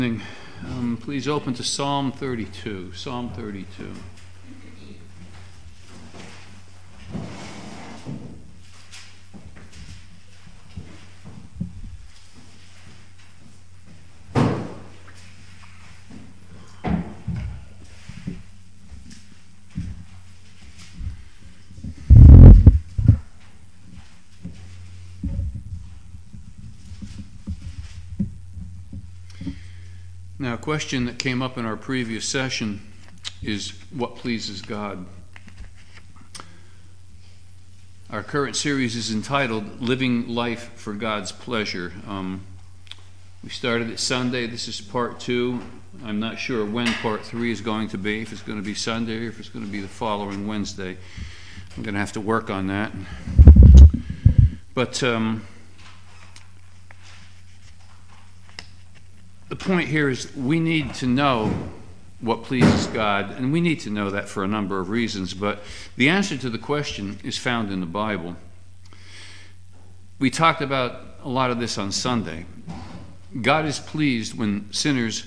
Please open to Psalm 32. Psalm 32. Now, a question that came up in our previous session is what pleases God? Our current series is entitled Living Life for God's Pleasure. We started it Sunday. This is part 2. I'm not sure when part 3 is going to be, if it's going to be Sunday or if it's going to be the following Wednesday. I'm going to have to work on that. But the point here is we need to know what pleases God, and we need to know that for a number of reasons, but the answer to the question is found in the Bible. We talked about a lot of this on Sunday. God is pleased when sinners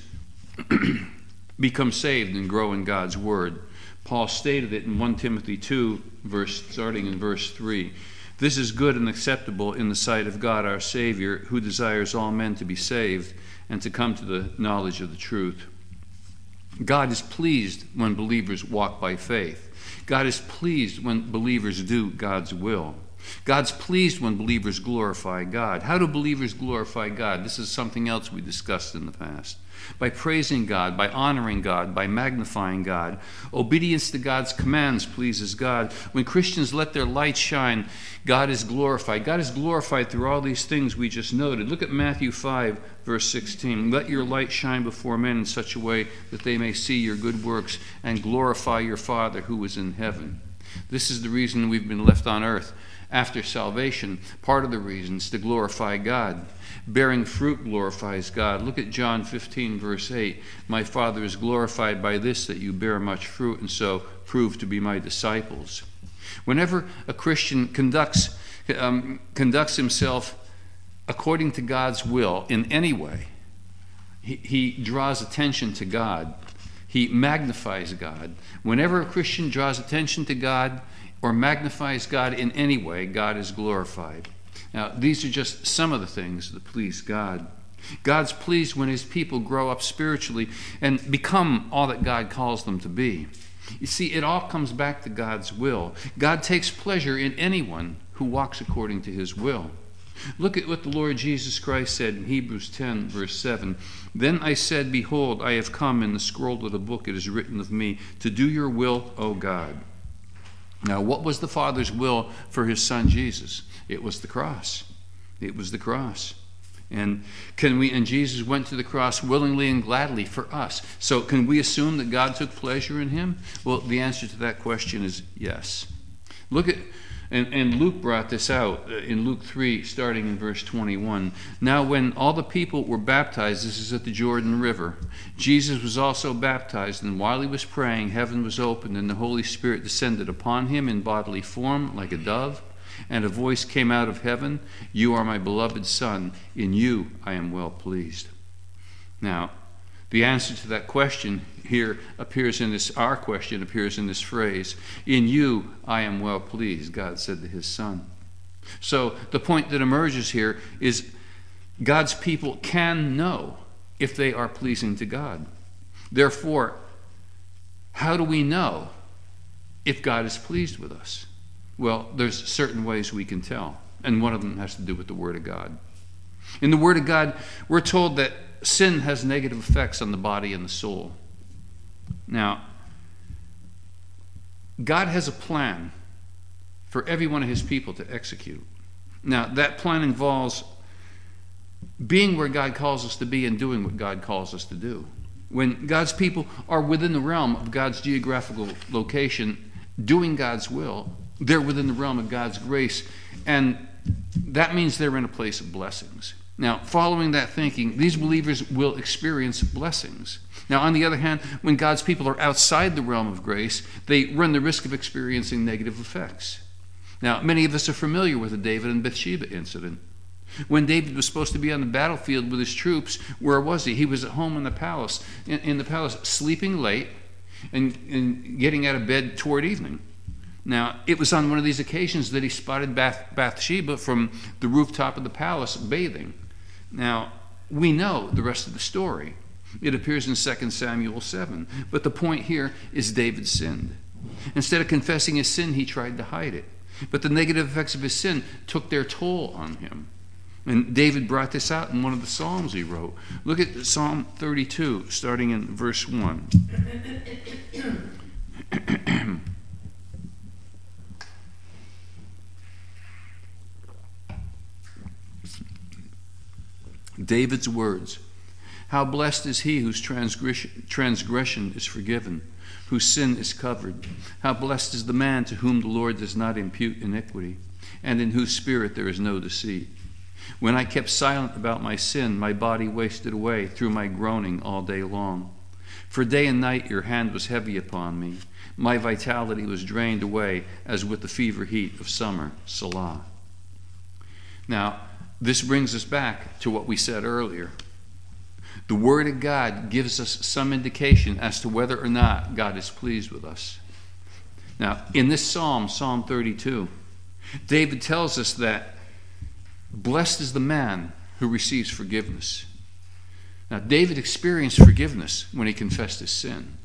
become saved and grow in God's Word. Paul stated it in 1 Timothy 2, starting in verse 3. This is good and acceptable in the sight of God our Savior, who desires all men to be saved and to come to the knowledge of the truth. God is pleased when believers walk by faith. God is pleased when believers do God's will. God's pleased when believers glorify God. How do believers glorify God? This is something else we discussed in the past. By praising God, by honoring God, by magnifying God. Obedience to God's commands pleases God. When Christians let their light shine, God is glorified. God is glorified through all these things we just noted. Look at Matthew 5, verse 16. Let your light shine before men in such a way that they may see your good works and glorify your Father who is in heaven. This is the reason we've been left on earth after salvation. Part of the reason is to glorify God. Bearing fruit glorifies God. Look at John 15, verse 8. My Father is glorified by this, that you bear much fruit, and so prove to be my disciples. Whenever a Christian conducts himself according to God's will in any way, he draws attention to God. He magnifies God. Whenever a Christian draws attention to God or magnifies God in any way, God is glorified. Now, these are just some of the things that please God. God's pleased when his people grow up spiritually and become all that God calls them to be. You see, it all comes back to God's will. God takes pleasure in anyone who walks according to his will. Look at what the Lord Jesus Christ said in Hebrews 10, verse 7. Then I said, behold, I have come. In the scroll of the book it is written of me, to do your will, O God. Now, what was the Father's will for his Son Jesus? It was the cross. It was the cross. And Jesus went to the cross willingly and gladly for us. So can we assume that God took pleasure in him? Well, the answer to that question is yes. Look at, and Luke brought this out in Luke 3, starting in verse 21. Now when all the people were baptized, this is at the Jordan River, Jesus was also baptized, and while he was praying, heaven was opened, and the Holy Spirit descended upon him in bodily form like a dove. And a voice came out of heaven, you are my beloved Son, in you I am well pleased. Now, the answer to that question here appears in this, our question appears in this phrase, in you I am well pleased, God said to his Son. So the point that emerges here is God's people can know if they are pleasing to God. Therefore, how do we know if God is pleased with us? Well, there's certain ways we can tell, and one of them has to do with the Word of God. In the Word of God, we're told that sin has negative effects on the body and the soul. Now, God has a plan for every one of his people to execute. Now, that plan involves being where God calls us to be and doing what God calls us to do. When God's people are within the realm of God's geographical location, doing God's will, they're within the realm of God's grace, and that means they're in a place of blessings. Now, following that thinking, these believers will experience blessings. Now, on the other hand, when God's people are outside the realm of grace, they run the risk of experiencing negative effects. Now, many of us are familiar with the David and Bathsheba incident. When David was supposed to be on the battlefield with his troops, where was he? He was at home in the palace, sleeping late and getting out of bed toward evening. Now, it was on one of these occasions that he spotted Bathsheba from the rooftop of the palace bathing. Now, we know the rest of the story. It appears in 2 Samuel 7. But the point here is David sinned. Instead of confessing his sin, he tried to hide it. But the negative effects of his sin took their toll on him. And David brought this out in one of the Psalms he wrote. Look at Psalm 32, starting in verse 1. David's words. How blessed is he whose transgression is forgiven, whose sin is covered. How blessed is the man to whom the Lord does not impute iniquity, and in whose spirit there is no deceit. When I kept silent about my sin, my body wasted away through my groaning all day long. For day and night your hand was heavy upon me. My vitality was drained away as with the fever heat of summer. Selah. Now, this brings us back to what we said earlier. The Word of God gives us some indication as to whether or not God is pleased with us. Now, in this psalm, Psalm 32, David tells us that blessed is the man who receives forgiveness. Now, David experienced forgiveness when he confessed his sin.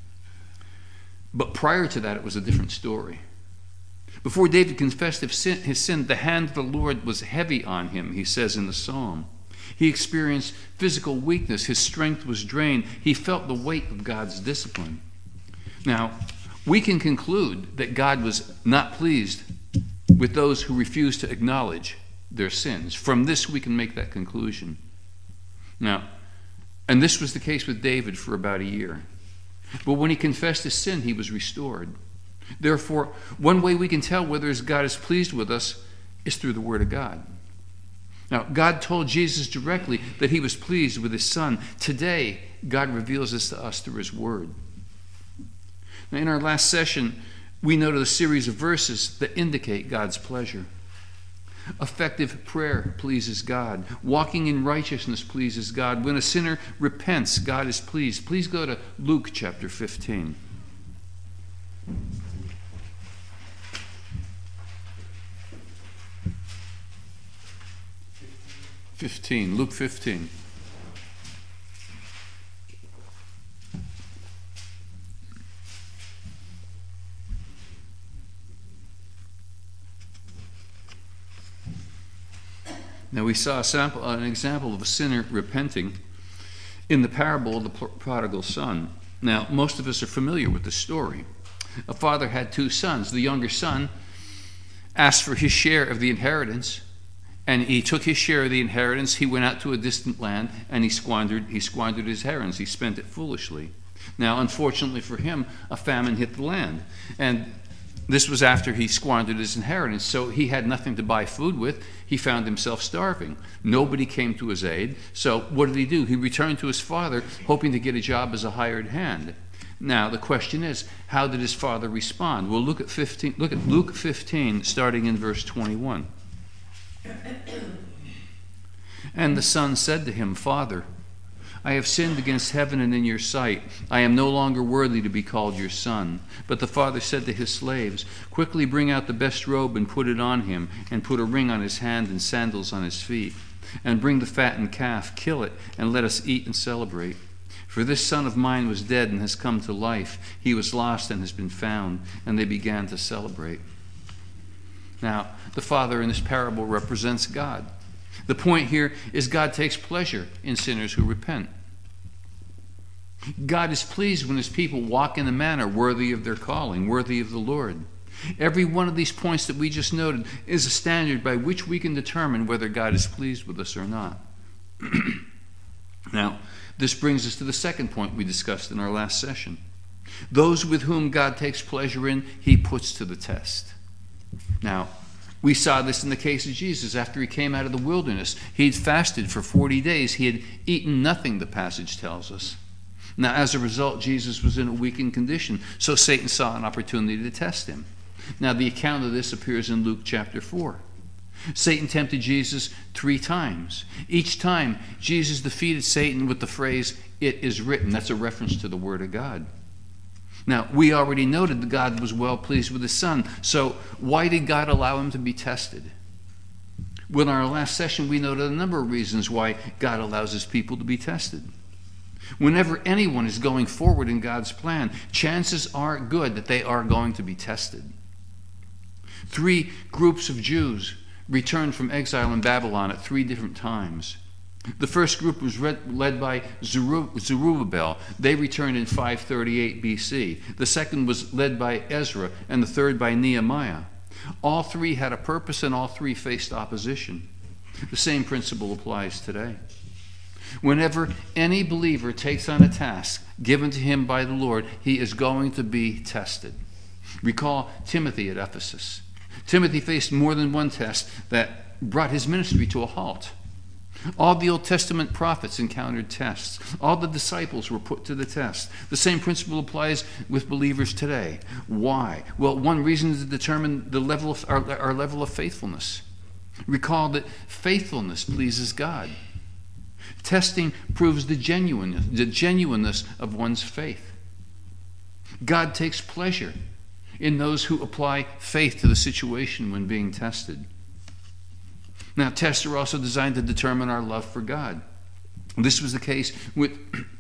But prior to that, it was a different story. Before David confessed his sin, the hand of the Lord was heavy on him, he says in the psalm. He experienced physical weakness. His strength was drained. He felt the weight of God's discipline. Now, we can conclude that God was not pleased with those who refused to acknowledge their sins. From this, we can make that conclusion. Now, and this was the case with David for about a year. But when he confessed his sin, he was restored. Therefore, one way we can tell whether God is pleased with us is through the Word of God. Now, God told Jesus directly that he was pleased with his Son. Today, God reveals this to us through his Word. Now, in our last session, we noted a series of verses that indicate God's pleasure. Effective prayer pleases God. Walking in righteousness pleases God. When a sinner repents, God is pleased. Please go to Luke chapter 15. Luke 15. Now we saw an example of a sinner repenting in the parable of the prodigal son. Now, most of us are familiar with the story. A father had two sons. The younger son asked for his share of the inheritance, and he took his share of the inheritance. He went out to a distant land, and he squandered his inheritance. He spent it foolishly. Now, unfortunately for him, a famine hit the land, and this was after he squandered his inheritance, so he had nothing to buy food with. He found himself starving. Nobody came to his aid, so what did he do? He returned to his father, hoping to get a job as a hired hand. Now, the question is, how did his father respond? Well, look at Luke 15, starting in verse 21. And the son said to him, Father, I have sinned against heaven and in your sight. I am no longer worthy to be called your son. But the father said to his slaves, Quickly bring out the best robe and put it on him, and put a ring on his hand and sandals on his feet. And bring the fattened calf, kill it, and let us eat and celebrate. For this son of mine was dead and has come to life. He was lost and has been found. And they began to celebrate. Now, the father in this parable represents God. The point here is God takes pleasure in sinners who repent. God is pleased when his people walk in a manner worthy of their calling, worthy of the Lord. Every one of these points that we just noted is a standard by which we can determine whether God is pleased with us or not. Now, this brings us to the second point we discussed in our last session. Those with whom God takes pleasure in, he puts to the test. Now, we saw this in the case of Jesus. After he came out of the wilderness, he had fasted for 40 days. He had eaten nothing, the passage tells us. Now, as a result, Jesus was in a weakened condition, so Satan saw an opportunity to test him. Now, the account of this appears in Luke chapter 4. Satan tempted Jesus 3 times. Each time, Jesus defeated Satan with the phrase, "It is written." That's a reference to the Word of God. Now, we already noted that God was well pleased with his Son. So why did God allow him to be tested? Well, in our last session, we noted a number of reasons why God allows his people to be tested. Whenever anyone is going forward in God's plan, chances are good that they are going to be tested. 3 groups of Jews returned from exile in Babylon at 3 different times. The first group was led by Zerubbabel. They returned in 538 BC. The second was led by Ezra, and the third by Nehemiah. All 3 had a purpose, and all 3 faced opposition. The same principle applies today. Whenever any believer takes on a task given to him by the Lord, he is going to be tested. Recall Timothy at Ephesus. Timothy faced more than one test that brought his ministry to a halt. All the Old Testament prophets encountered tests. All the disciples were put to the test. The same principle applies with believers today. Why? Well, one reason is to determine the level of our level of faithfulness. Recall that faithfulness pleases God. Testing proves the genuineness of one's faith. God takes pleasure in those who apply faith to the situation when being tested. Now, tests are also designed to determine our love for God. This was the case with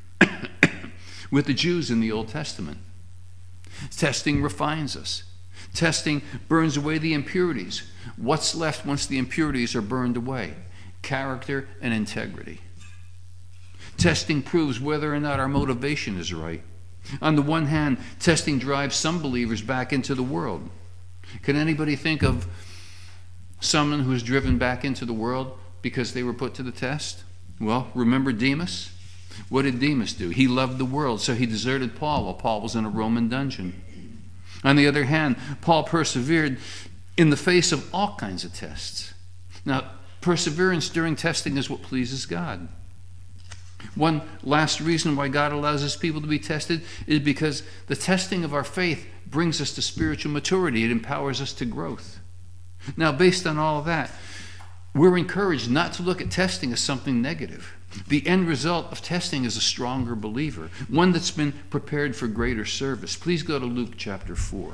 the Jews in the Old Testament. Testing refines us. Testing burns away the impurities. What's left once the impurities are burned away? Character and integrity. Testing proves whether or not our motivation is right. On the one hand, testing drives some believers back into the world. Can anybody think of someone who was driven back into the world because they were put to the test? Well, remember Demas? What did Demas do? He loved the world, so he deserted Paul while Paul was in a Roman dungeon. On the other hand, Paul persevered in the face of all kinds of tests. Now, perseverance during testing is what pleases God. One last reason why God allows his people to be tested is because the testing of our faith brings us to spiritual maturity. It empowers us to growth. Now, based on all of that, we're encouraged not to look at testing as something negative. The end result of testing is a stronger believer, one that's been prepared for greater service. Please go to Luke chapter 4.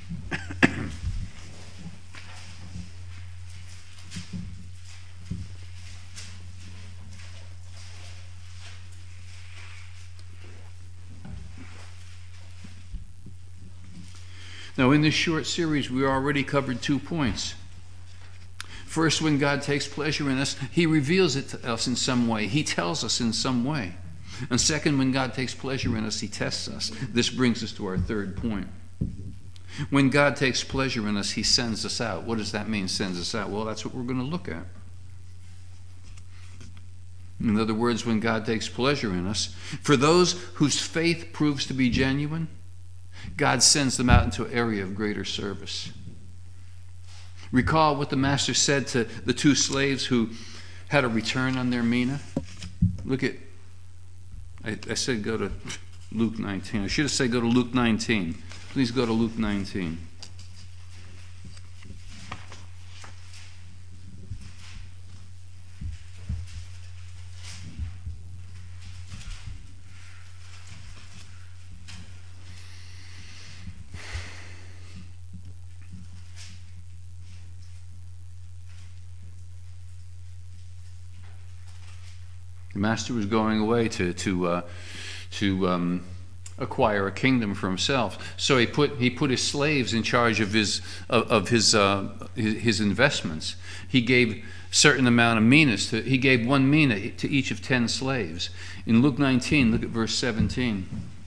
Now, in this short series, we already covered 2 points. First, when God takes pleasure in us, he reveals it to us in some way. He tells us in some way. And second, when God takes pleasure in us, he tests us. This brings us to our 3rd point. When God takes pleasure in us, he sends us out. What does that mean, sends us out? Well, that's what we're going to look at. In other words, when God takes pleasure in us, for those whose faith proves to be genuine, God sends them out into an area of greater service. Recall what the master said to the 2 slaves who had a return on their mina. Look at, I said go to Luke 19. I should have said go to Luke 19. Please go to Luke 19. The master was going away to acquire a kingdom for himself. So he put his slaves in charge of his investments. He gave certain amount of minas. He gave 1 mina to each of 10 slaves. In Luke 19, look at verse 17.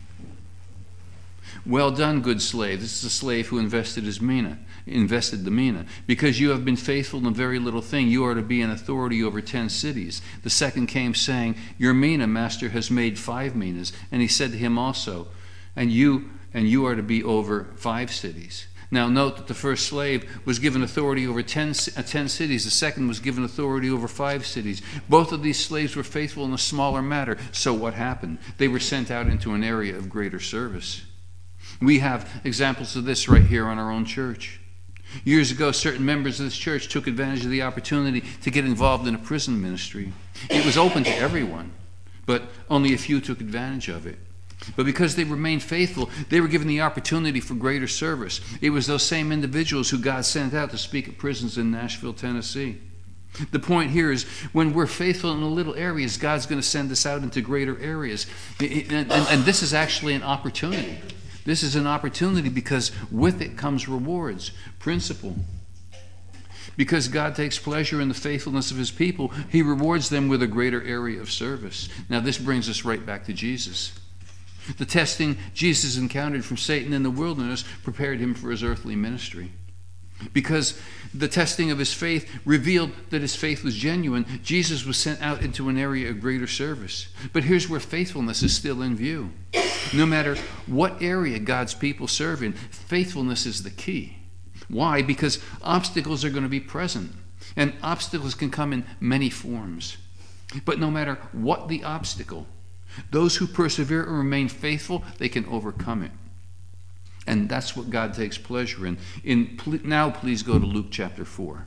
Well done, good slave. This is a slave who invested the mina. Because you have been faithful in a very little thing, you are to be in authority over 10 cities. The second came, saying, your mina, master, has made 5 minas. And he said to him also, and you are to be over 5 cities. Now note that the first slave was given authority over 10 cities. The second was given authority over 5 cities. Both of these slaves were faithful in a smaller matter. So what happened? They were sent out into an area of greater service. We have examples of this right here in our own church. Years ago, certain members of this church took advantage of the opportunity to get involved in a prison ministry. It was open to everyone, but only a few took advantage of it. But because they remained faithful, they were given the opportunity for greater service. It was those same individuals who God sent out to speak at prisons in Nashville, Tennessee. The point here is when we're faithful in the little areas, God's going to send us out into greater areas. And this is actually an opportunity. This is an opportunity because with it comes rewards. Principle. Because God takes pleasure in the faithfulness of his people, he rewards them with a greater area of service. Now this brings us right back to Jesus. The testing Jesus encountered from Satan in the wilderness prepared him for his earthly ministry. Because the testing of his faith revealed that his faith was genuine, Jesus was sent out into an area of greater service. But here's where faithfulness is still in view. No matter what area God's people serve in, faithfulness is the key. Why? Because obstacles are going to be present, and obstacles can come in many forms. But no matter what the obstacle, those who persevere and remain faithful, they can overcome it. And that's what God takes pleasure in. Now please go to Luke chapter 4.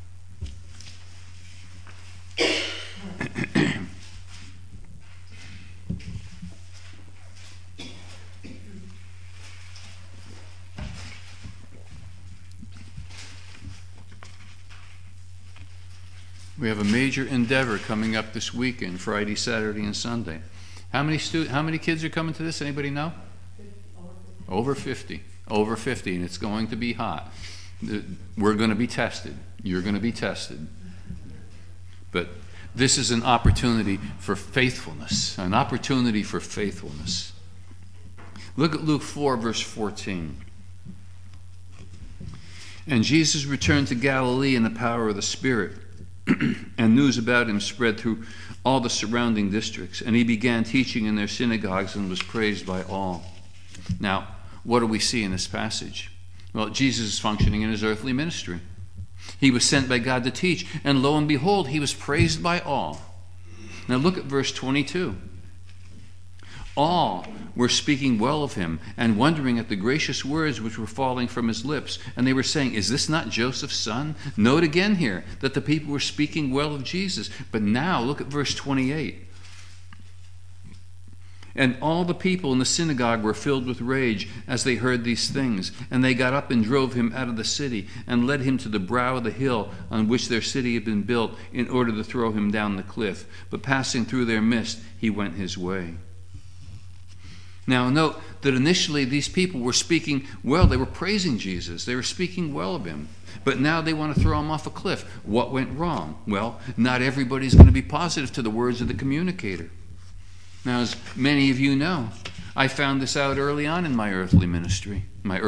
We have a major endeavor coming up this weekend, Friday, Saturday, and Sunday. How many kids are coming to this? Anybody know? Over 50. Over 50, and it's going to be hot. We're going to be tested. You're going to be tested. But this is an opportunity for faithfulness. An opportunity for faithfulness. Look at Luke 4, verse 14. And Jesus returned to Galilee in the power of the Spirit, and news about him spread through all the surrounding districts. And he began teaching in their synagogues and was praised by all. Now, what do we see in this passage? Well, Jesus is functioning in his earthly ministry. He was sent by God to teach, and lo and behold, he was praised by all. Now look at verse 22. All were speaking well of him and wondering at the gracious words which were falling from his lips. And they were saying, is this not Joseph's son? Note again here that the people were speaking well of Jesus. But now look at verse 28. And all the people in the synagogue were filled with rage as they heard these things. And they got up and drove him out of the city and led him to the brow of the hill on which their city had been built in order to throw him down the cliff. But passing through their midst, he went his way. Now note that initially these people were speaking well. They were praising Jesus. They were speaking well of him. But now they want to throw him off a cliff. What went wrong? Well, not everybody's going to be positive to the words of the communicator. Now, as many of you know, I found this out early on in my earthly ministry.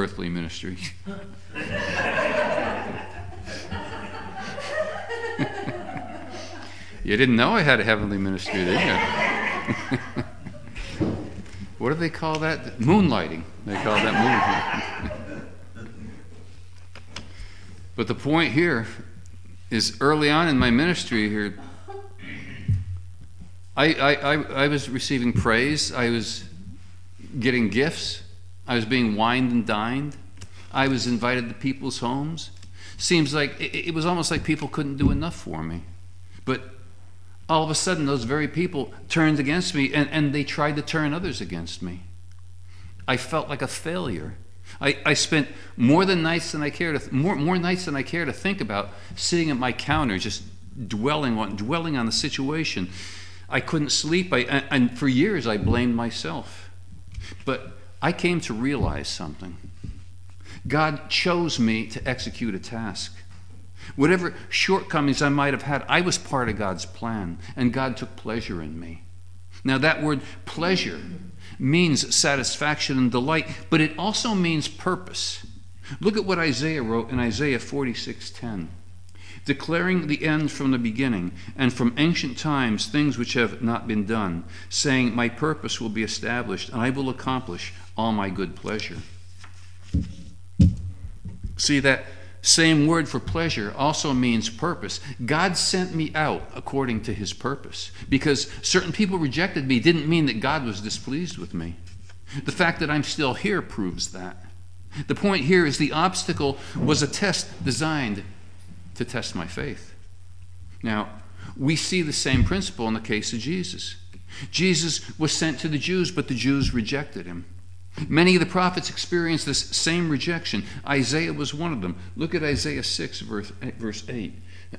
You didn't know I had a heavenly ministry, did you? What do they call that? Moonlighting. They call that moonlighting. But the point here is early on in my ministry here, I was receiving praise. I was getting gifts. I was being wined and dined. I was invited to people's homes. Seems like it was almost like people couldn't do enough for me. But all of a sudden, those very people turned against me, and they tried to turn others against me. I felt like a failure. I spent more nights than I care to think about sitting at my counter, just dwelling on the situation. I couldn't sleep, and for years I blamed myself. But I came to realize something. God chose me to execute a task. Whatever shortcomings I might have had, I was part of God's plan, and God took pleasure in me. Now that word pleasure means satisfaction and delight, but it also means purpose. Look at what Isaiah wrote in Isaiah 46:10. Declaring the end from the beginning, and from ancient times things which have not been done, saying, my purpose will be established, and I will accomplish all my good pleasure. See, that same word for pleasure also means purpose. God sent me out according to his purpose. Because certain people rejected me didn't mean that God was displeased with me. The fact that I'm still here proves that. The point here is the obstacle was a test designed to test my faith. Now, we see the same principle in the case of Jesus. Jesus was sent to the Jews, but the Jews rejected him. Many of the prophets experienced this same rejection. Isaiah was one of them. Look at Isaiah 6, verse 8.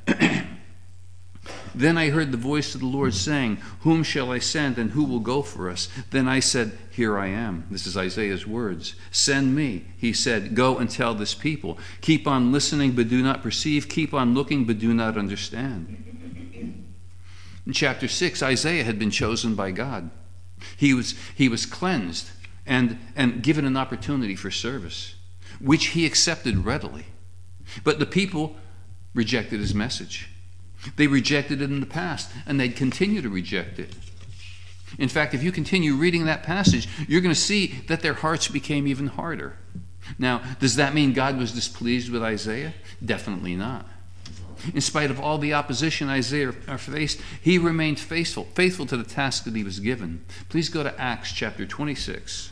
Then I heard the voice of the Lord saying, "Whom shall I send, and who will go for us?" Then I said, "Here I am." This is Isaiah's words. "Send me," he said. "Go and tell this people. Keep on listening, but do not perceive. Keep on looking, but do not understand." In chapter 6, Isaiah had been chosen by God. He was cleansed and given an opportunity for service, which he accepted readily. But the people rejected his message. They rejected it in the past, and they'd continue to reject it. In fact, if you continue reading that passage, you're going to see that their hearts became even harder. Now, does that mean God was displeased with Isaiah? Definitely not. In spite of all the opposition Isaiah faced, he remained faithful to the task that he was given. Please go to Acts chapter 26.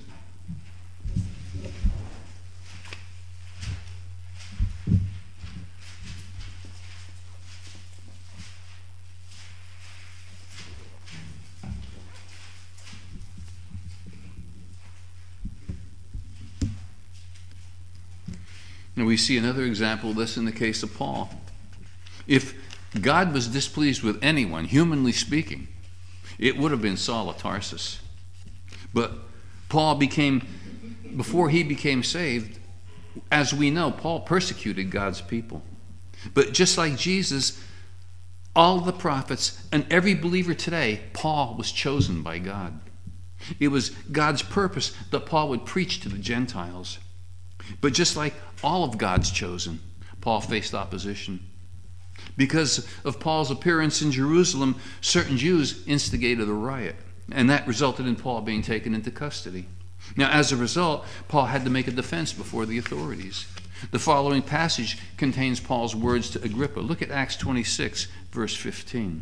And we see another example of this in the case of Paul. If God was displeased with anyone, humanly speaking, it would have been Saul of Tarsus. But before he became saved, as we know, Paul persecuted God's people. But just like Jesus, all the prophets and every believer today, Paul was chosen by God. It was God's purpose that Paul would preach to the Gentiles. But just like all of God's chosen, Paul faced opposition. Because of Paul's appearance in Jerusalem, certain Jews instigated a riot, and that resulted in Paul being taken into custody. Now, as a result, Paul had to make a defense before the authorities. The following passage contains Paul's words to Agrippa. Look at Acts 26, verse 15.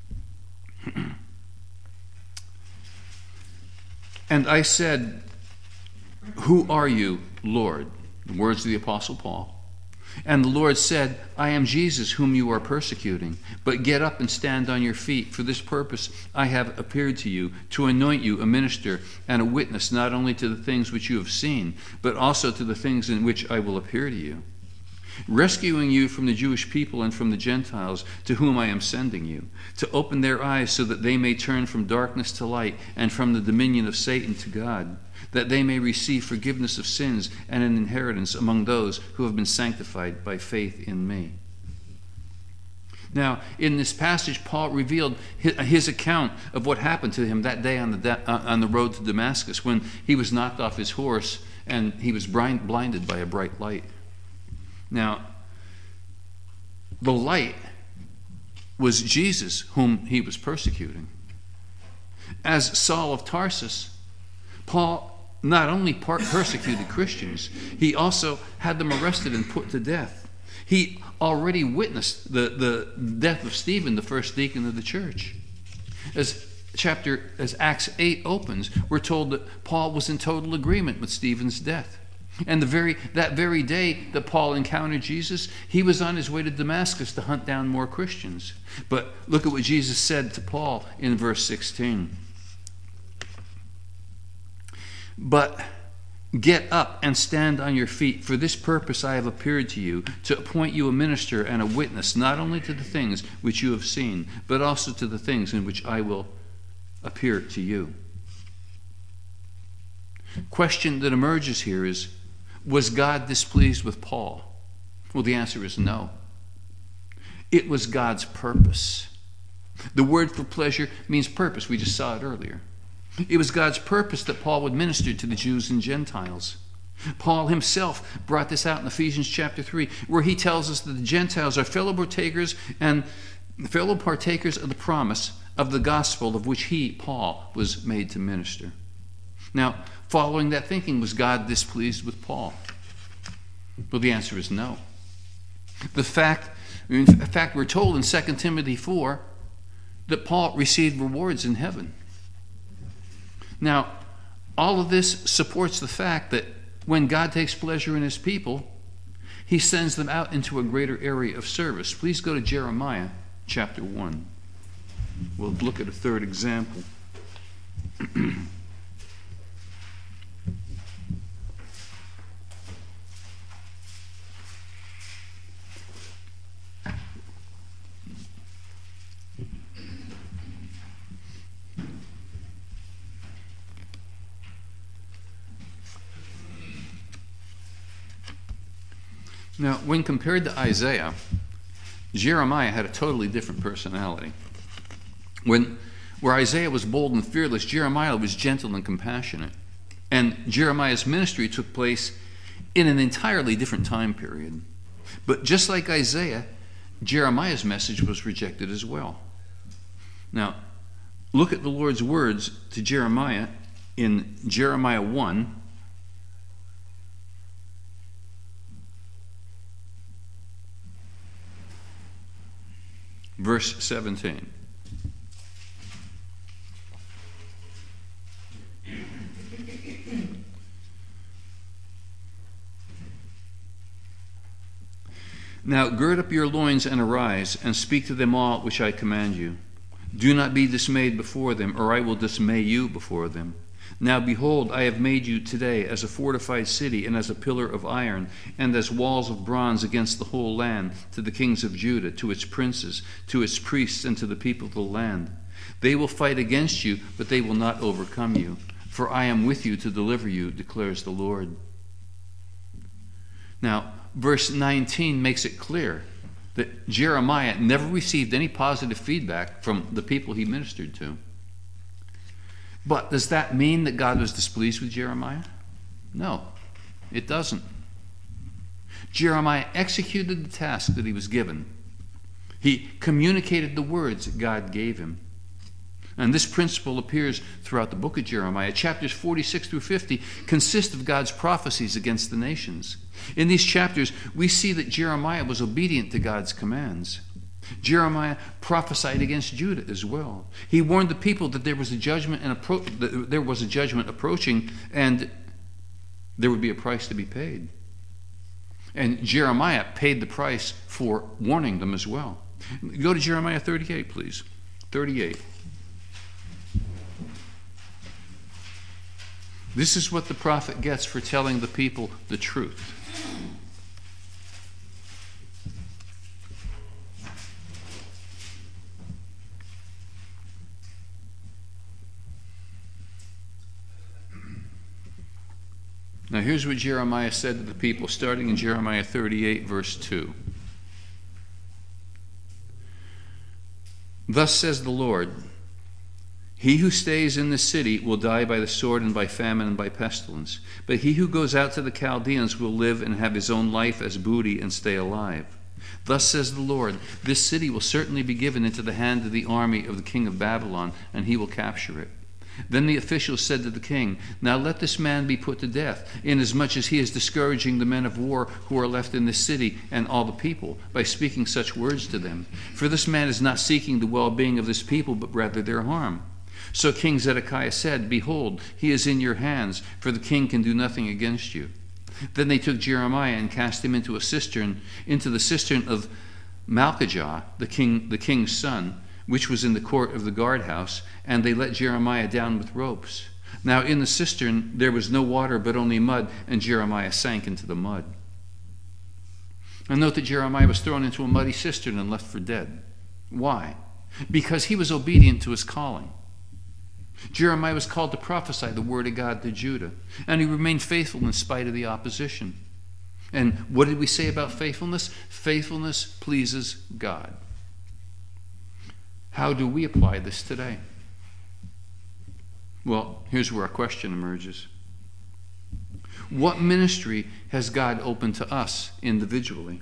"And I said, 'Who are you, Lord?'" The words of the Apostle Paul. "And the Lord said, 'I am Jesus whom you are persecuting. But get up and stand on your feet. For this purpose I have appeared to you, to anoint you a minister and a witness not only to the things which you have seen, but also to the things in which I will appear to you, rescuing you from the Jewish people and from the Gentiles to whom I am sending you, to open their eyes so that they may turn from darkness to light and from the dominion of Satan to God, that they may receive forgiveness of sins and an inheritance among those who have been sanctified by faith in me.'" Now, in this passage, Paul revealed his account of what happened to him that day on the road to Damascus when he was knocked off his horse and he was blinded by a bright light. Now, the light was Jesus whom he was persecuting. As Saul of Tarsus, Paul not only persecuted Christians, he also had them arrested and put to death. He already witnessed the death of Stephen, the first deacon of the church. As Acts 8 opens, we're told that Paul was in total agreement with Stephen's death. And that very day that Paul encountered Jesus, he was on his way to Damascus to hunt down more Christians. But look at what Jesus said to Paul in verse 16. "But get up and stand on your feet. For this purpose I have appeared to you, to appoint you a minister and a witness, not only to the things which you have seen, but also to the things in which I will appear to you." Question that emerges here is, was God displeased with Paul? Well, the answer is no. It was God's purpose. The word for pleasure means purpose. We just saw it earlier. It was God's purpose that Paul would minister to the Jews and Gentiles. Paul himself brought this out in Ephesians chapter 3, where he tells us that the Gentiles are fellow partakers of the promise of the gospel of which he, Paul, was made to minister. Now, following that thinking, was God displeased with Paul? Well, the answer is no. In fact, we're told in 2 Timothy 4 that Paul received rewards in heaven. Now, all of this supports the fact that when God takes pleasure in his people, he sends them out into a greater area of service. Please go to Jeremiah chapter 1. We'll look at a third example. Now, when compared to Isaiah, Jeremiah had a totally different personality. Where Isaiah was bold and fearless, Jeremiah was gentle and compassionate. And Jeremiah's ministry took place in an entirely different time period. But just like Isaiah, Jeremiah's message was rejected as well. Now, look at the Lord's words to Jeremiah in Jeremiah 1. Verse 17. Now gird up your loins and arise, and speak to them all which I command you. Do not be dismayed before them, or I will dismay you before them. Now behold, I have made you today as a fortified city, and as a pillar of iron, and as walls of bronze against the whole land, to the kings of Judah, to its princes, to its priests, and to the people of the land. They will fight against you, but they will not overcome you. For I am with you to deliver you, declares the Lord. Now, verse 19 makes it clear that Jeremiah never received any positive feedback from the people he ministered to. But does that mean that God was displeased with Jeremiah? No, it doesn't. Jeremiah executed the task that he was given. He communicated the words that God gave him. And this principle appears throughout the book of Jeremiah. Chapters 46 through 50 consist of God's prophecies against the nations. In these chapters, we see that Jeremiah was obedient to God's commands. Jeremiah prophesied against Judah as well. He warned the people that there was a judgment approaching, and there would be a price to be paid. And Jeremiah paid the price for warning them as well. Go to Jeremiah 38, please. 38. This is what the prophet gets for telling the people the truth. Now here's what Jeremiah said to the people, starting in Jeremiah 38, verse 2. Thus says the Lord, he who stays in the city will die by the sword and by famine and by pestilence. But he who goes out to the Chaldeans will live and have his own life as booty and stay alive. Thus says the Lord, this city will certainly be given into the hand of the army of the king of Babylon, and he will capture it. Then the officials said to the king, now let this man be put to death, inasmuch as he is discouraging the men of war who are left in this city and all the people, by speaking such words to them. For this man is not seeking the well-being of this people, but rather their harm. So King Zedekiah said, behold, he is in your hands, for the king can do nothing against you. Then they took Jeremiah and cast him into the cistern of Malchijah, the king's son, which was in the court of the guardhouse, and they let Jeremiah down with ropes. Now in the cistern there was no water but only mud, and Jeremiah sank into the mud. And note that Jeremiah was thrown into a muddy cistern and left for dead. Why? Because he was obedient to his calling. Jeremiah was called to prophesy the word of God to Judah, and he remained faithful in spite of the opposition. And what did we say about faithfulness? Faithfulness pleases God. How do we apply this today? Well, here's where a question emerges. What ministry has God opened to us individually?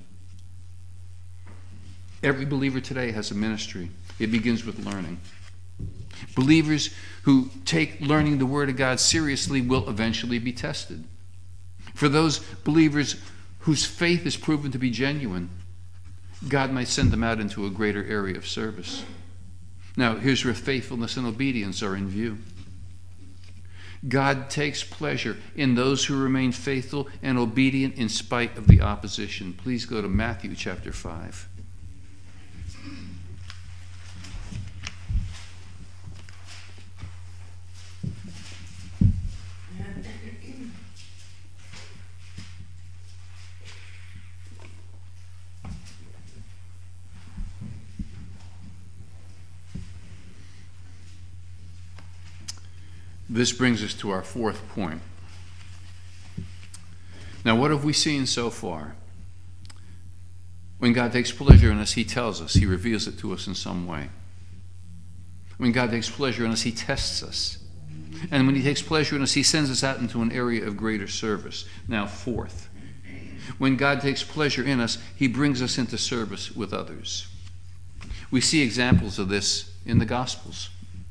Every believer today has a ministry. It begins with learning. Believers who take learning the Word of God seriously will eventually be tested. For those believers whose faith is proven to be genuine, God might send them out into a greater area of service. Now, here's where faithfulness and obedience are in view. God takes pleasure in those who remain faithful and obedient in spite of the opposition. Please go to Matthew chapter 5. This brings us to our fourth point. Now, what have we seen so far? When God takes pleasure in us, he tells us, he reveals it to us in some way. When God takes pleasure in us, he tests us. And when he takes pleasure in us, he sends us out into an area of greater service. Now, fourth, when God takes pleasure in us, he brings us into service with others. We see examples of this in the Gospels.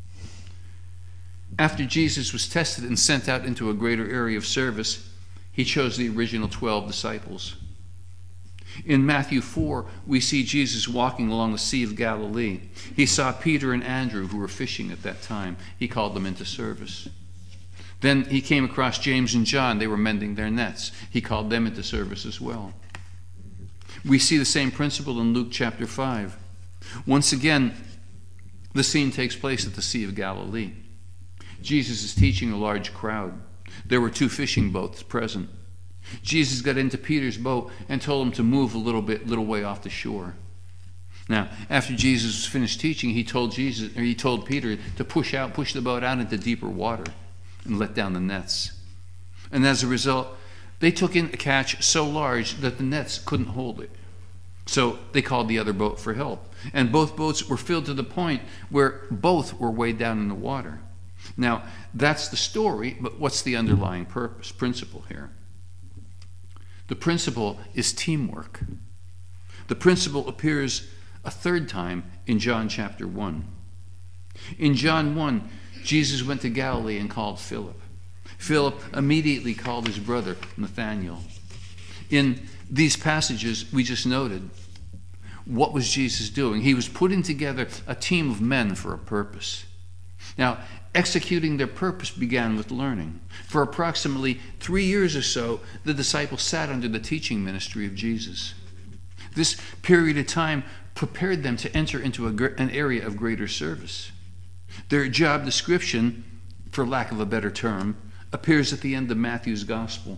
After Jesus was tested and sent out into a greater area of service, he chose the original 12 disciples. In Matthew 4, we see Jesus walking along the Sea of Galilee. He saw Peter and Andrew, who were fishing at that time. He called them into service. Then he came across James and John. They were mending their nets. He called them into service as well. We see the same principle in Luke chapter 5. Once again, the scene takes place at the Sea of Galilee. Jesus is teaching a large crowd. There were 2 fishing boats present. Jesus got into Peter's boat and told him to move a little way off the shore. Now, after Jesus was finished teaching, he told Peter to push the boat out into deeper water and let down the nets. And as a result, they took in a catch so large that the nets couldn't hold it. So they called the other boat for help. And both boats were filled to the point where both were weighed down in the water. Now, that's the story, but what's the underlying principle here? The principle is teamwork. The principle appears a third time in John chapter 1. In John 1, Jesus went to Galilee and called Philip. Philip immediately called his brother Nathanael. In these passages we just noted, what was Jesus doing? He was putting together a team of men for a purpose. Now, executing their purpose began with learning. For approximately 3 years or so, the disciples sat under the teaching ministry of Jesus. This period of time prepared them to enter into an area of greater service. Their job description, for lack of a better term, appears at the end of Matthew's Gospel.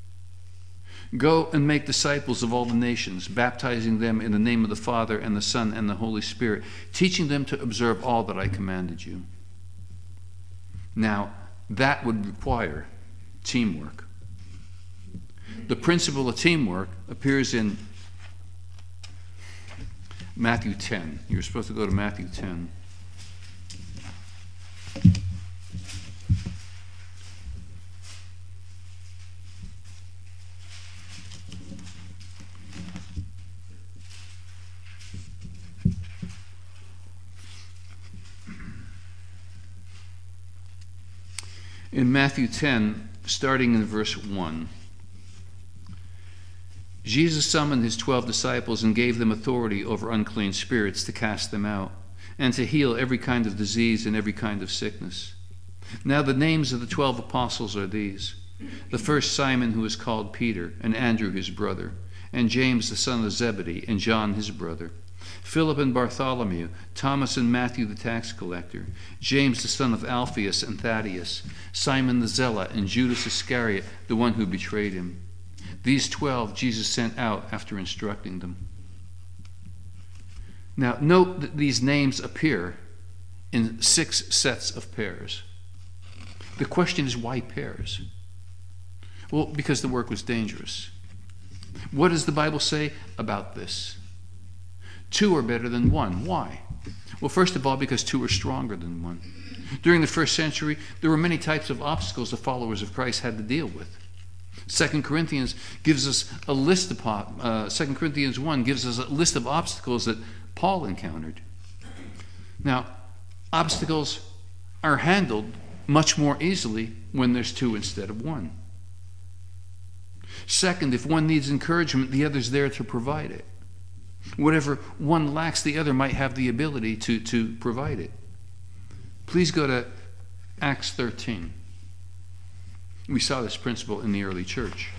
Go and make disciples of all the nations, baptizing them in the name of the Father and the Son and the Holy Spirit, teaching them to observe all that I commanded you. Now, that would require teamwork. The principle of teamwork appears in Matthew 10. You're supposed to go to Matthew 10. In Matthew 10, starting in verse 1, Jesus summoned his 12 disciples and gave them authority over unclean spirits to cast them out and to heal every kind of disease and every kind of sickness. Now the names of the 12 apostles are these: the first Simon, who is called Peter, and Andrew his brother, and James the son of Zebedee, and John his brother, Philip and Bartholomew, Thomas and Matthew the tax collector, James the son of Alphaeus and Thaddeus, Simon the Zealot, and Judas Iscariot, the one who betrayed him. These 12 Jesus sent out after instructing them. Now, note that these names appear in 6 sets of pairs. The question is, why pairs? Well, because the work was dangerous. What does the Bible say about this? 2 are better than 1. Why? Well, first of all, because 2 are stronger than 1. During the first century, there were many types of obstacles the followers of Christ had to deal with. 2 Corinthians gives us a list of 2 Corinthians 1 gives us a list of obstacles that Paul encountered. Now, obstacles are handled much more easily when there's 2 instead of 1. Second, if one needs encouragement, the other's there to provide it. Whatever one lacks, the other might have the ability to provide it. Please go to Acts 13. We saw this principle in the early church.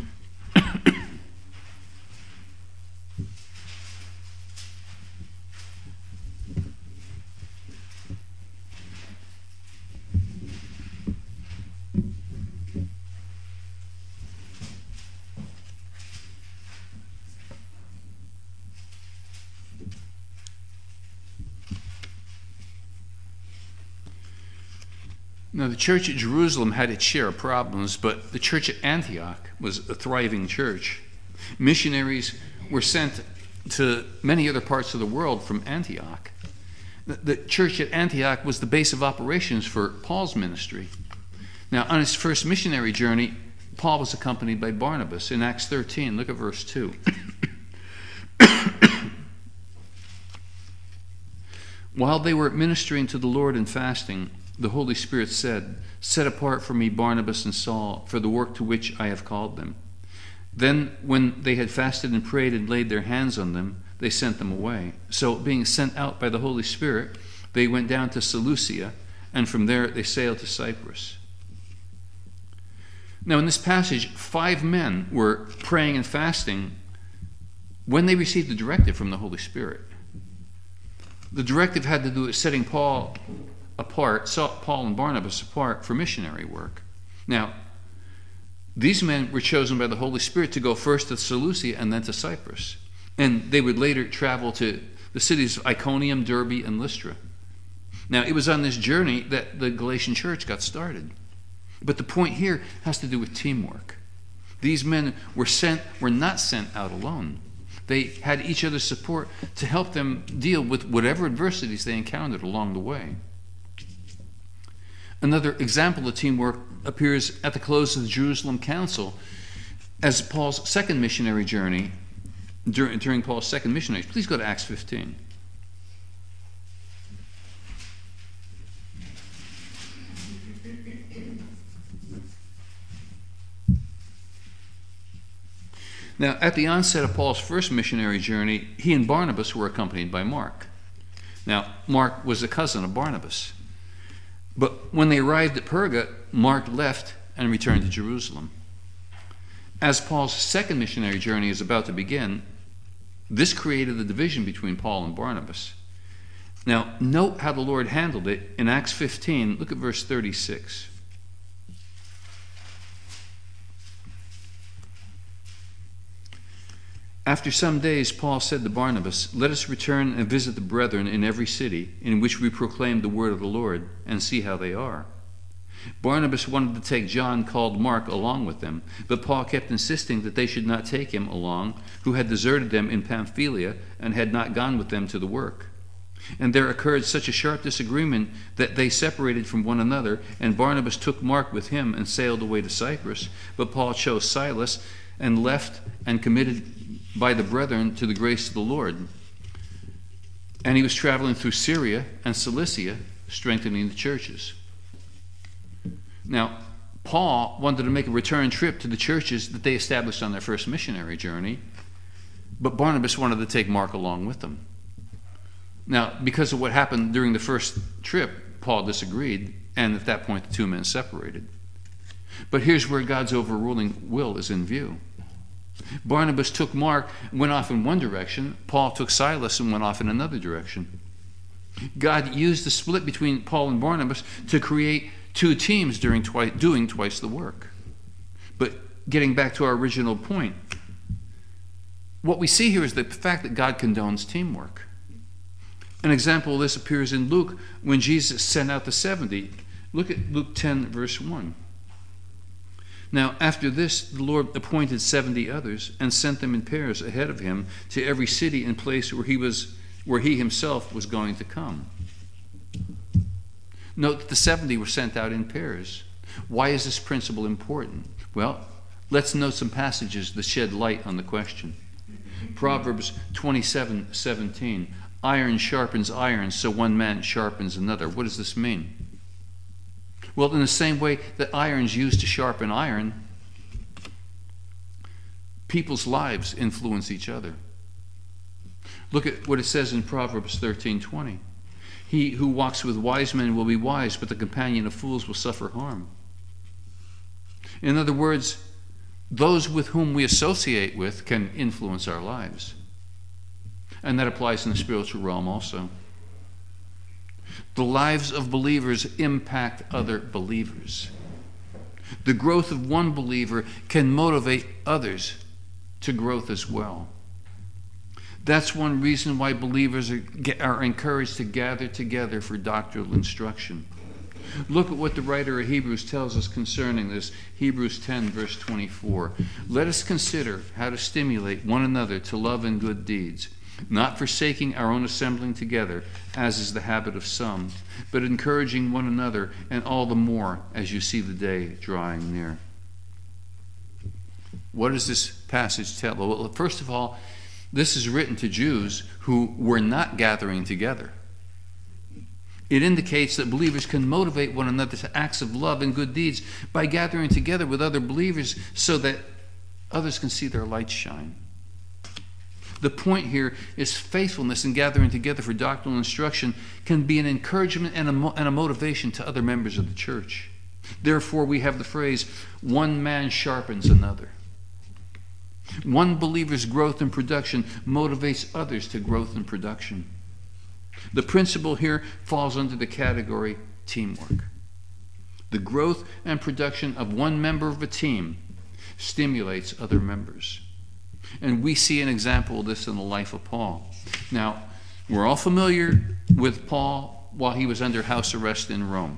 Now, the church at Jerusalem had its share of problems, but the church at Antioch was a thriving church. Missionaries were sent to many other parts of the world from Antioch. The church at Antioch was the base of operations for Paul's ministry. Now, on his first missionary journey, Paul was accompanied by Barnabas. In Acts 13, look at verse 2. While they were ministering to the Lord and fasting, the Holy Spirit said, "Set apart for me Barnabas and Saul for the work to which I have called them." Then, when they had fasted and prayed and laid their hands on them, they sent them away. So, being sent out by the Holy Spirit, they went down to Seleucia, and from there they sailed to Cyprus. Now, in this passage, 5 men were praying and fasting when they received the directive from the Holy Spirit. The directive had to do with setting Paul and Barnabas apart for missionary work. Now, these men were chosen by the Holy Spirit to go first to Seleucia and then to Cyprus. And they would later travel to the cities of Iconium, Derbe, and Lystra. Now, it was on this journey that the Galatian church got started. But the point here has to do with teamwork. These men were not sent out alone. They had each other's support to help them deal with whatever adversities they encountered along the way. Another example of teamwork appears at the close of the Jerusalem Council as Paul's second missionary journey, during Paul's second missionary. Please go to Acts 15. Now, at the onset of Paul's first missionary journey, he and Barnabas were accompanied by Mark. Now, Mark was a cousin of Barnabas. But when they arrived at Perga, Mark left and returned to Jerusalem. As Paul's second missionary journey is about to begin, this created the division between Paul and Barnabas. Now, note how the Lord handled it in Acts 15. Look at verse 36. After some days, Paul said to Barnabas, "Let us return and visit the brethren in every city in which we proclaim the word of the Lord, and see how they are." Barnabas wanted to take John, called Mark, along with them, but Paul kept insisting that they should not take him along, who had deserted them in Pamphylia and had not gone with them to the work. And there occurred such a sharp disagreement that they separated from one another, and Barnabas took Mark with him and sailed away to Cyprus, but Paul chose Silas and left and committed by the brethren to the grace of the Lord. And he was traveling through Syria and Cilicia, strengthening the churches. Now, Paul wanted to make a return trip to the churches that they established on their first missionary journey, but Barnabas wanted to take Mark along with them. Now, because of what happened during the first trip, Paul disagreed, and at that point the two men separated. But here's where God's overruling will is in view. Barnabas took Mark and went off in one direction. Paul took Silas and went off in another direction. God used the split between Paul and Barnabas to create 2 teams doing twice the work. But getting back to our original point, what we see here is the fact that God condones teamwork. An example of this appears in Luke when Jesus sent out the 70. Look at Luke 10, verse 1. Now, after this, the Lord appointed 70 others and sent them in pairs ahead of him to every city and place where he himself was going to come. Note that the 70 were sent out in pairs. Why is this principle important? Well, let's note some passages that shed light on the question. Proverbs 27:17. Iron sharpens iron, so one man sharpens another. What does this mean? Well, in the same way that iron's used to sharpen iron, people's lives influence each other. Look at what it says in Proverbs 13:20. He who walks with wise men will be wise, but the companion of fools will suffer harm. In other words, those with whom we associate with can influence our lives. And that applies in the spiritual realm also. The lives of believers impact other believers. The growth of one believer can motivate others to growth as well. That's one reason why believers are encouraged to gather together for doctrinal instruction. Look at what the writer of Hebrews tells us concerning this. Hebrews 10, verse 24. Let us consider how to stimulate one another to love and good deeds, not forsaking our own assembling together, as is the habit of some, but encouraging one another, and all the more as you see the day drawing near. What does this passage tell? Well, first of all, this is written to Jews who were not gathering together. It indicates that believers can motivate one another to acts of love and good deeds by gathering together with other believers so that others can see their lights shine. The point here is faithfulness in gathering together for doctrinal instruction can be an encouragement and a motivation to other members of the church. Therefore, we have the phrase, one man sharpens another. One believer's growth and production motivates others to growth and production. The principle here falls under the category teamwork. The growth and production of one member of a team stimulates other members. And we see an example of this in the life of Paul. Now, we're all familiar with Paul while he was under house arrest in Rome.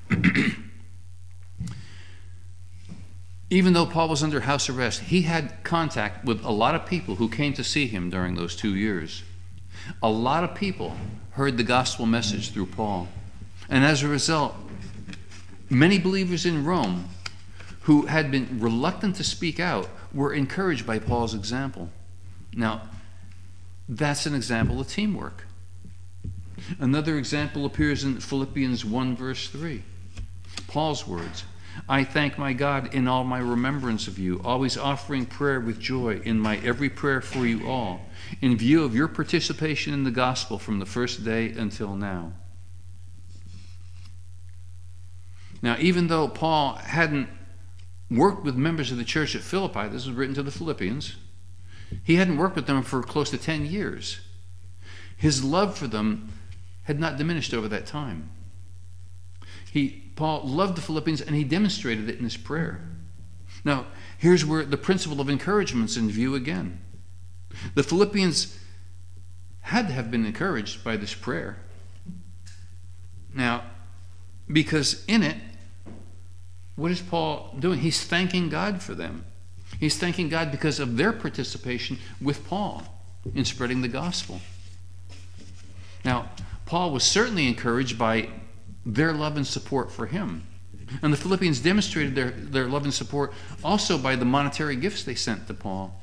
Even though Paul was under house arrest, he had contact with a lot of people who came to see him during those 2 years. A lot of people heard the gospel message through Paul. And as a result, many believers in Rome who had been reluctant to speak out were encouraged by Paul's example. Now, that's an example of teamwork. Another example appears in Philippians 1, verse 3. Paul's words, I thank my God in all my remembrance of you, always offering prayer with joy in my every prayer for you all, in view of your participation in the gospel from the first day until now. Now, even though Paul hadn't worked with members of the church at Philippi, this was written to the Philippians, he hadn't worked with them for close to 10 years. His love for them had not diminished over that time. Paul loved the Philippians, and he demonstrated it in his prayer. Now, here's where the principle of encouragement's in view again. The Philippians had to have been encouraged by this prayer. Now, because in it, what is Paul doing? He's thanking God for them. He's thanking God because of their participation with Paul in spreading the gospel. Now, Paul was certainly encouraged by their love and support for him. And the Philippians demonstrated their love and support also by the monetary gifts they sent to Paul.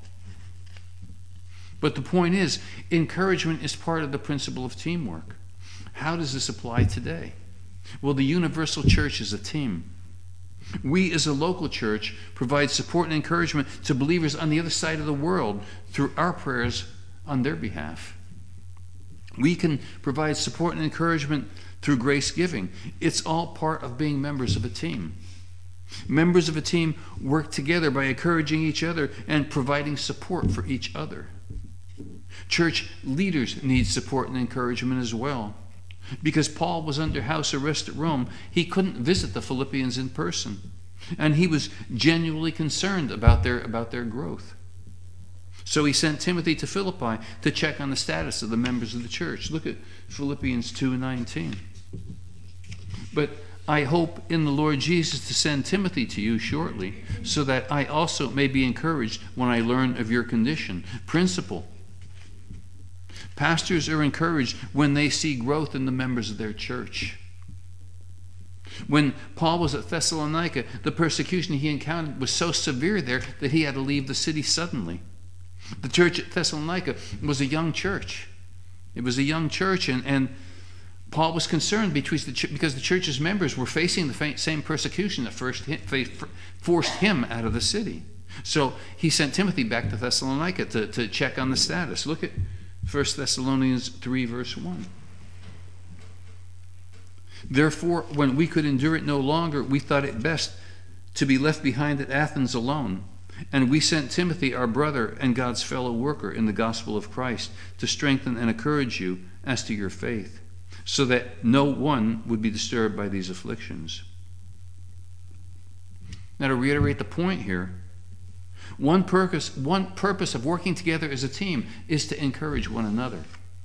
But the point is, encouragement is part of the principle of teamwork. How does this apply today? Well, the universal church is a team. We as a local church provide support and encouragement to believers on the other side of the world through our prayers on their behalf. We can provide support and encouragement through grace giving. It's all part of being members of a team. Members of a team work together by encouraging each other and providing support for each other. Church leaders need support and encouragement as well. Because Paul was under house arrest at Rome, he couldn't visit the Philippians in person. And he was genuinely concerned about their growth. So he sent Timothy to Philippi to check on the status of the members of the church. Look at Philippians 2:19. But I hope in the Lord Jesus to send Timothy to you shortly, so that I also may be encouraged when I learn of your condition. Principle. Pastors are encouraged when they see growth in the members of their church. When Paul was at Thessalonica, the persecution he encountered was so severe there that he had to leave the city suddenly. The church at Thessalonica was a young church. It was a young church, and Paul was concerned because the church's members were facing the same persecution that forced him out of the city. So he sent Timothy back to Thessalonica to check on the status. Look at 1 Thessalonians 3, verse 1. Therefore, when we could endure it no longer, we thought it best to be left behind at Athens alone. And we sent Timothy, our brother and God's fellow worker in the gospel of Christ, to strengthen and encourage you as to your faith, so that no one would be disturbed by these afflictions. Now, to reiterate the point here, one purpose of working together as a team is to encourage one another.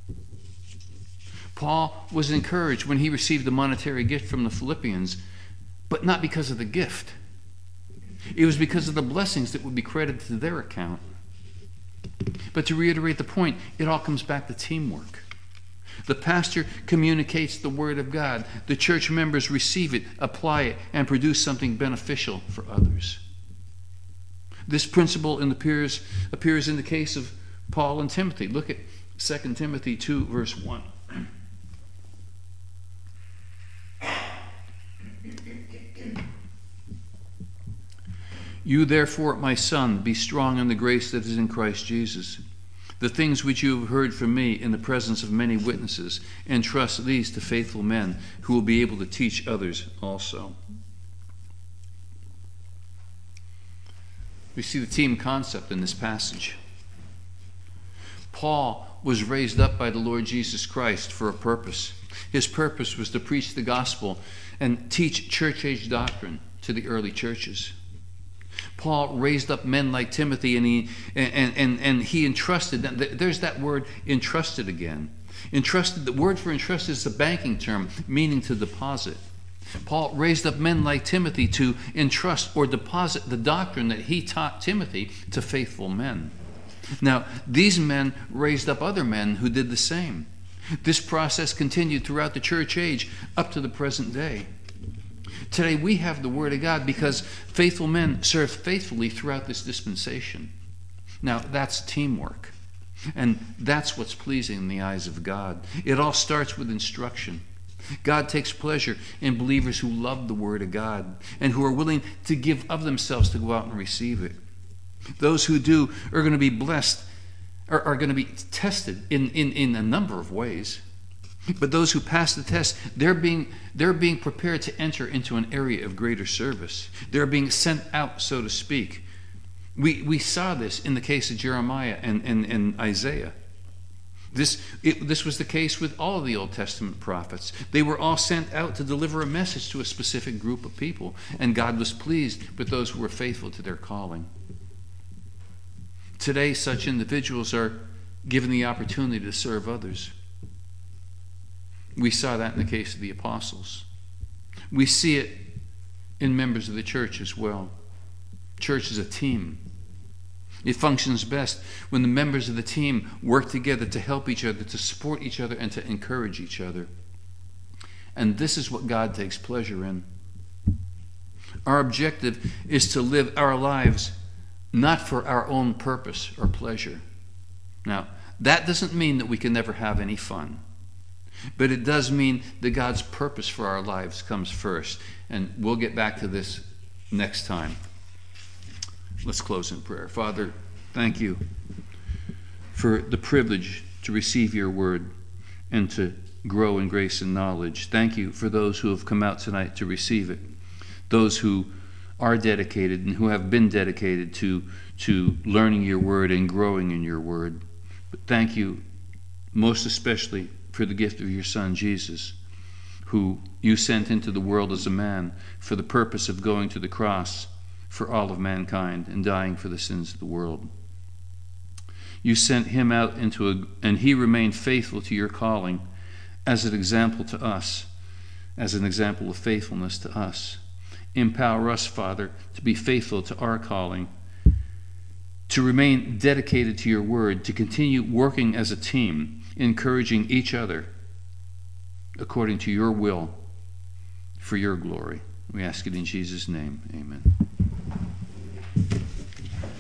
Paul was encouraged when he received a monetary gift from the Philippians, but not because of the gift. It was because of the blessings that would be credited to their account. But to reiterate the point, it all comes back to teamwork. The pastor communicates the word of God. The church members receive it, apply it, and produce something beneficial for others. This principle appears in the case of Paul and Timothy. Look at 2 Timothy 2, verse 1. You therefore, my son, be strong in the grace that is in Christ Jesus. The things which you have heard from me in the presence of many witnesses, entrust these to faithful men who will be able to teach others also. We see the team concept in this passage. Paul was raised up by the Lord Jesus Christ for a purpose. His purpose was to preach the gospel and teach church-age doctrine to the early churches. Paul raised up men like Timothy, and he entrusted them. There's that word, entrusted again. Entrusted. The word for entrusted is a banking term, meaning to deposit. Paul raised up men like Timothy to entrust or deposit the doctrine that he taught Timothy to faithful men. Now, these men raised up other men who did the same. This process continued throughout the church age up to the present day. Today we have the Word of God because faithful men served faithfully throughout this dispensation. Now, that's teamwork. And that's what's pleasing in the eyes of God. It all starts with instruction. God takes pleasure in believers who love the Word of God and who are willing to give of themselves to go out and receive it. Those who do are going to be blessed, are going to be tested in a number of ways. But those who pass the test, they're being prepared to enter into an area of greater service. They're being sent out, so to speak. We saw this in the case of Jeremiah and Isaiah. This was the case with all of the Old Testament prophets. They were all sent out to deliver a message to a specific group of people, and God was pleased with those who were faithful to their calling. Today, such individuals are given the opportunity to serve others. We saw that in the case of the apostles. We see it in members of the church as well. Church is a team. It functions best when the members of the team work together to help each other, to support each other, and to encourage each other. And this is what God takes pleasure in. Our objective is to live our lives not for our own purpose or pleasure. Now, that doesn't mean that we can never have any fun. But it does mean that God's purpose for our lives comes first. And we'll get back to this next time. Let's close in prayer. Father, thank you for the privilege to receive your word and to grow in grace and knowledge. Thank you for those who have come out tonight to receive it, those who are dedicated and who have been dedicated to learning your word and growing in your word. But thank you most especially for the gift of your Son, Jesus, who you sent into the world as a man for the purpose of going to the cross for all of mankind and dying for the sins of the world. You sent him out and he remained faithful to your calling as an example to us, as an example of faithfulness to us. Empower us, Father, to be faithful to our calling, to remain dedicated to your word, to continue working as a team, encouraging each other according to your will for your glory. We ask it in Jesus' name. Amen.